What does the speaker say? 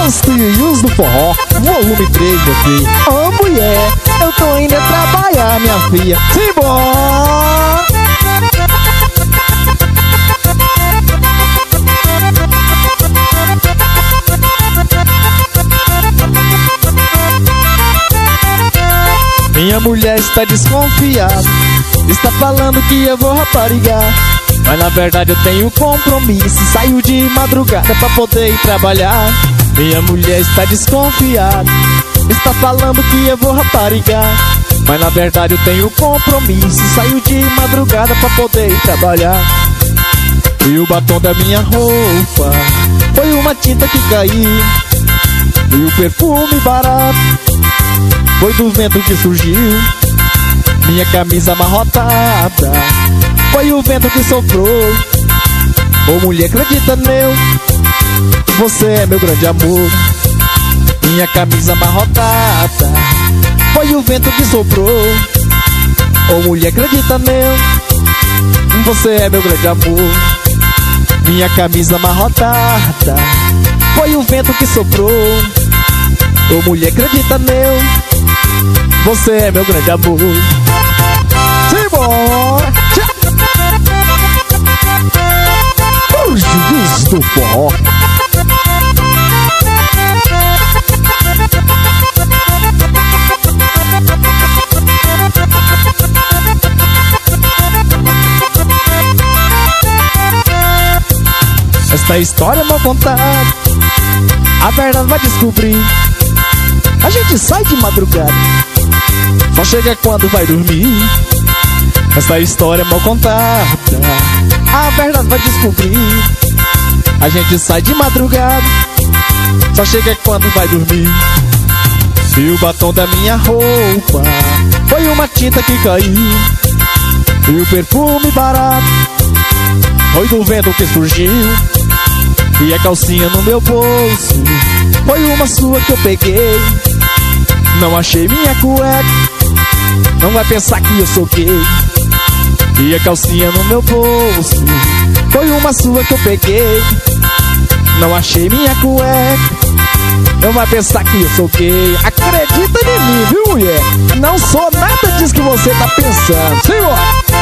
Os trilhos do forró, volume 3, meu filho. Ô mulher, eu tô indo trabalhar, minha filha. Simbora! Minha mulher está desconfiada, está falando que eu vou raparigar, mas na verdade eu tenho compromisso. Saio de madrugada pra poder ir trabalhar. Minha mulher está desconfiada, está falando que eu vou raparigar, mas na verdade eu tenho compromisso. Saio de madrugada pra poder ir trabalhar. E o batom da minha roupa foi uma tinta que caiu, e o perfume barato foi do vento que surgiu. Minha camisa amarrotada foi o vento que soprou. Ô mulher, acredita meu, você é meu grande amor. Minha camisa amarrotada foi o vento que soprou. Ô mulher, acredita meu, você é meu grande amor. Minha camisa amarrotada foi o vento que soprou. Ô mulher, acredita meu, você é meu grande amor. Simbora! Os juiz do forró. Esta história é mal contada, a verdade vai descobrir. A gente sai de madrugada, só chega quando vai dormir. Essa história é mal contada, a verdade vai descobrir. A gente sai de madrugada, só chega quando vai dormir. E o batom da minha roupa foi uma tinta que caiu, e o perfume barato foi do vento que surgiu. E a calcinha no meu bolso foi uma sua que eu peguei. Não achei minha cueca, não vai pensar que eu sou gay. E a calcinha no meu bolso foi uma sua que eu peguei. Não achei minha cueca, não vai pensar que eu sou gay. Acredita em mim, viu mulher? Não sou nada disso que você tá pensando. Senhor!